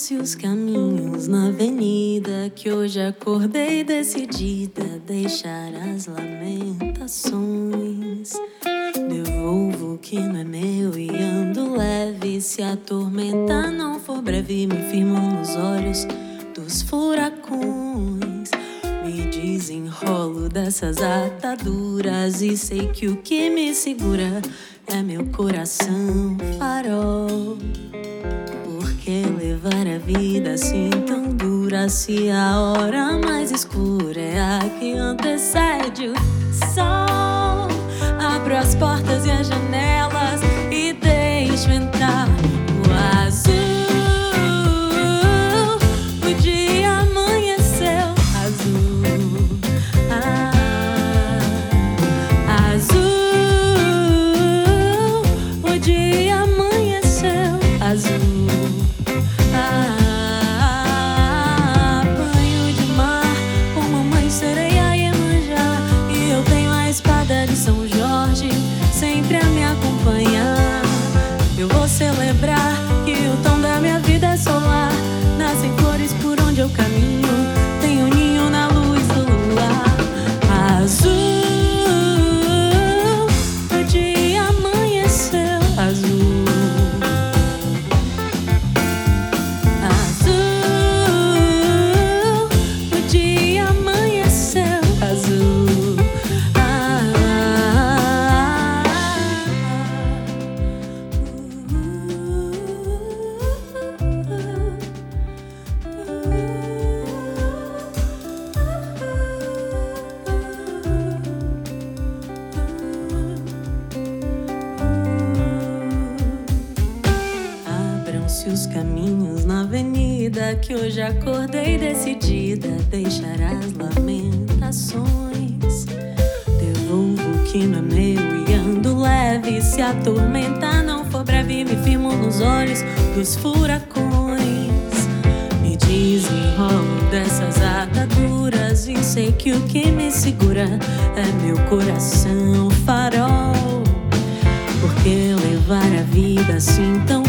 Abram-se os caminhos na avenida, que hoje acordei decidida a deixar as lamentações. Devolvo o que não é meu e ando leve. Se a tormenta não for breve, me firmo nos olhos dos furacões. Me desenrolo dessas ataduras e sei que o que me segura é meu coração farol. Por que levar a vida assim tão dura, se a hora mais escura é a que antecede o sol? Abro as portas e as janelas e deixo entrar o azul. O dia amanheceu azul. Azul. O dia amanheceu azul. Banho de mar com mamãe sereia e Iemanjá, e eu tenho a espada de São Jorge sempre a me acompanhar. Eu vou celebrar que o tom da minha vida é solar. Nascem flores por onde eu caminho, tenho um ninho na luz do luar. Azul, o dia amanheceu azul. Abram-se os caminhos na avenida, que hoje acordei decidida a deixar as lamentações. Devolvo o que não é meu e ando leve. Se a tormenta não for breve, me firmo nos olhos dos furacões. Me desenrolo dessas ataduras e sei que o que me segura é meu coração farol. Por que levar a vida assim tão